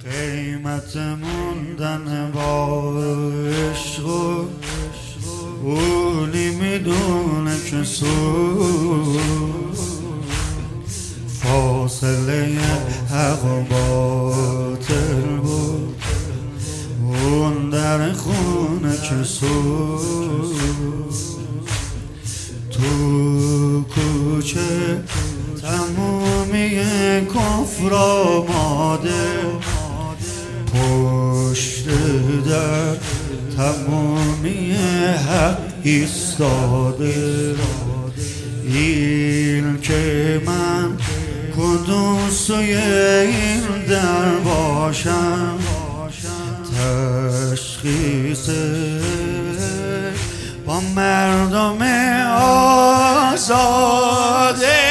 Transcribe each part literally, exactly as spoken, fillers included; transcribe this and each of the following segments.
قیمت موندن با عشق و اولی میدونه که سود فاصله حق و باطل بود اون در خونه که سود تو کوچه تمامی کفر آماده پشت در تمامی حق ایستاده این که من کدوم سوی این در باشم تشخیص با مردم آزاده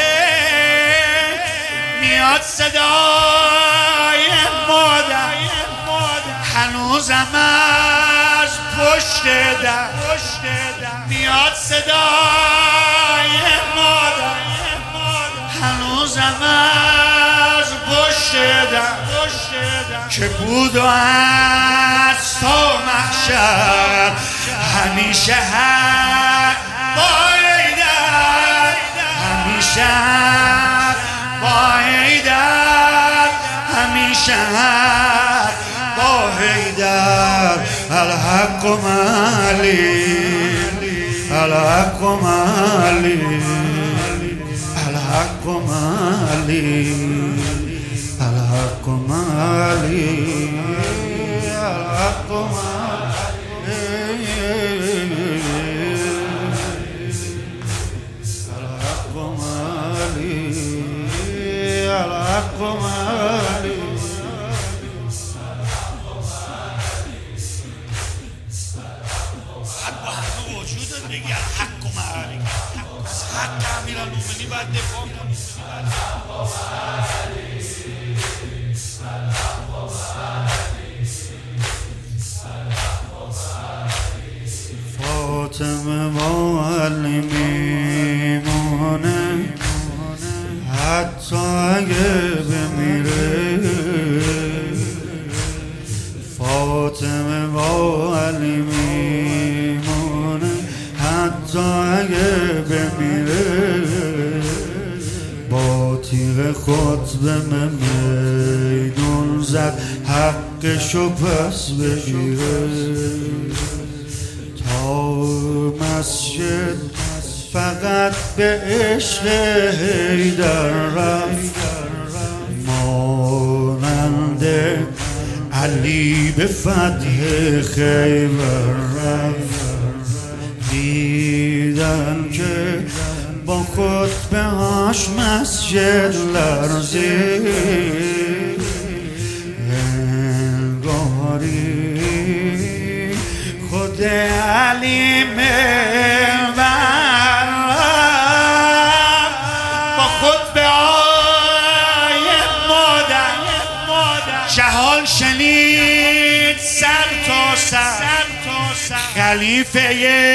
میاد صدای مادر هنوزم از پشت در میاد صدای مادر هنوزم از پشت در که بود و از تا محشر همیشه حق با ایدر همیشه حق با ایدر همیشه حق با ایدر الحق مالی الحق مالی الحق مالی الحق مالی الحق مالی الحق مالی الحق مالی حق با همه وجودت بگی الحق مالی حق امیرالمومنین باید دفاع کنی فاطمه با علی میمونه حتی اگه بمیره فاطمه با علی میمونه حتی اگه بمیره با تیر خطبه میدون زد حقشو پس بگیره تا مسجد فقط به عشق حیدر رفت مانند علی به فتح خیبر رفت دیدن که با خطبه هاش مسجد لرزید انگاری خود علی منور با خطبه های مادر جهان شنید سر تا سر خلیفه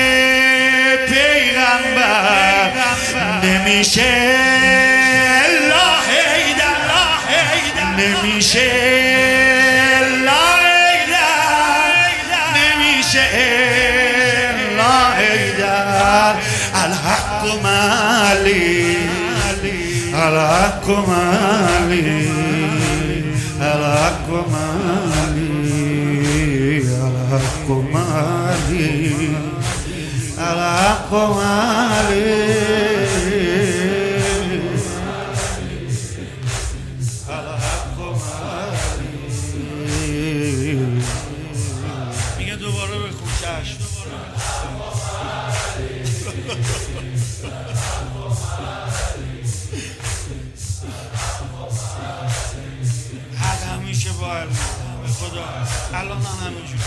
پیغمبر نمیشه لا حیدر نمیشه لا حیدر نمیشه لا حیدر الحق مالی الحق مالی الحق مالی الحق مالی الحق مالی الحق مالی میگه دوباره بخون چشم حق همیشه با علم خدا الان هم همینجور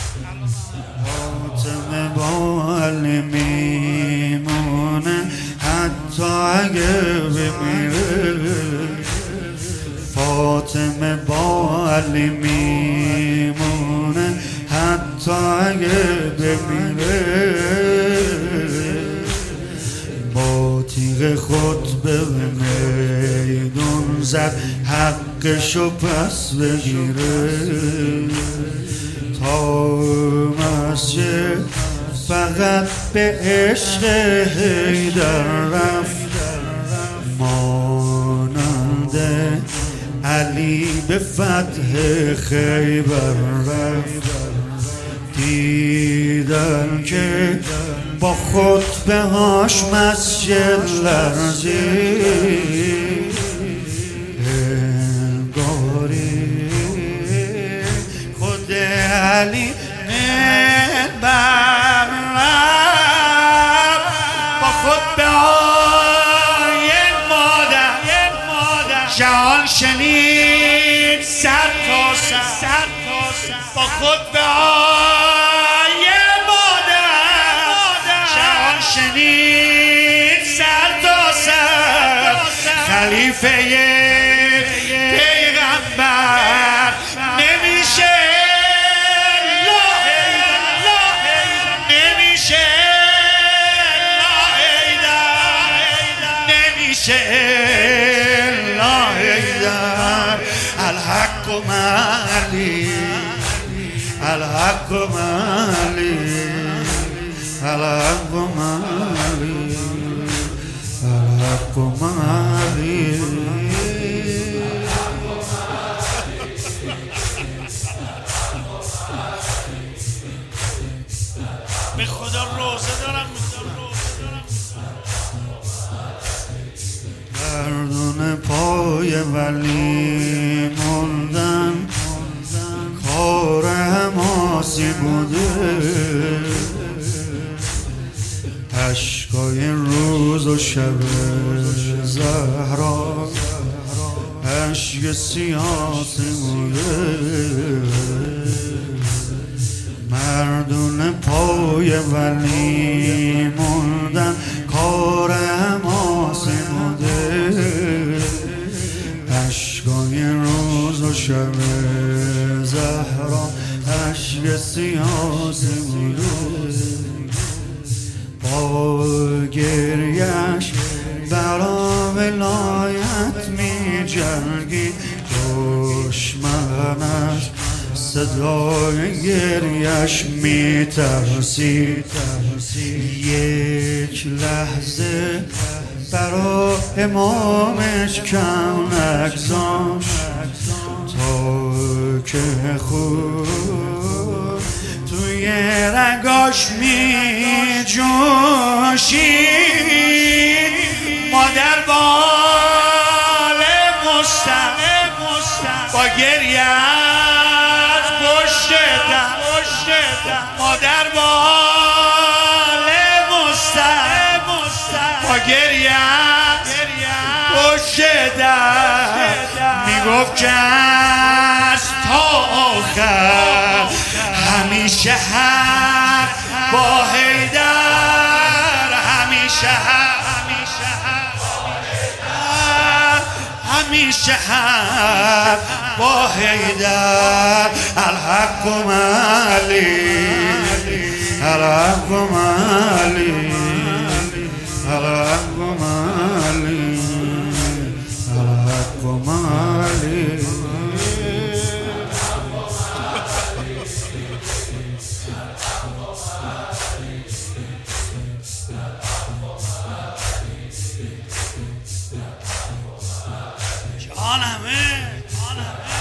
فاطمه با علی میمونه حتی اگه بمیره فاطمه با علی میمونه حتی اگه بمیره با تیغ خطبه میدون بریزد حقشو پس بگیره تا مسجد فقط به عشق حیدر رفت ماننده علی به فتح خیبر رفت دیدن که با خطبه هاش مسجد لرزید انگاری خود علی منبر با خطبه های مادر جهان شنید سر تا سر با خطبه های مادر جهان شنید سر تا سر خلیفه پیغمبر نمیشه نمیشه نمیشه الحق مالی الحق مالی الحق مالی الحق مالی به خدا روزه دارم گردون پای ولی موندن کار حماسی بوده اشکای روز و شب زهرا اشک سیاسی بوده مردون پای ولی موندن کار حماسی بوده اشکای روز و شب زهرا اشک سیاسی بوده با گریش برا ولایت می جنگی دشمنش صدای گریش می ترسید یک لحظه برا امامش کم نگذاشت تا که خود توی رگاش می جوشید مادر بال مستم با گریت پشت دم مادر بال مستم با گریت پشت دم میگفت که از تا آخر همیشه حق با حیدر همیشه حق همیشه حق با حیدر الحق مالی الحق مالی الحق مالی الحق مالی جانمه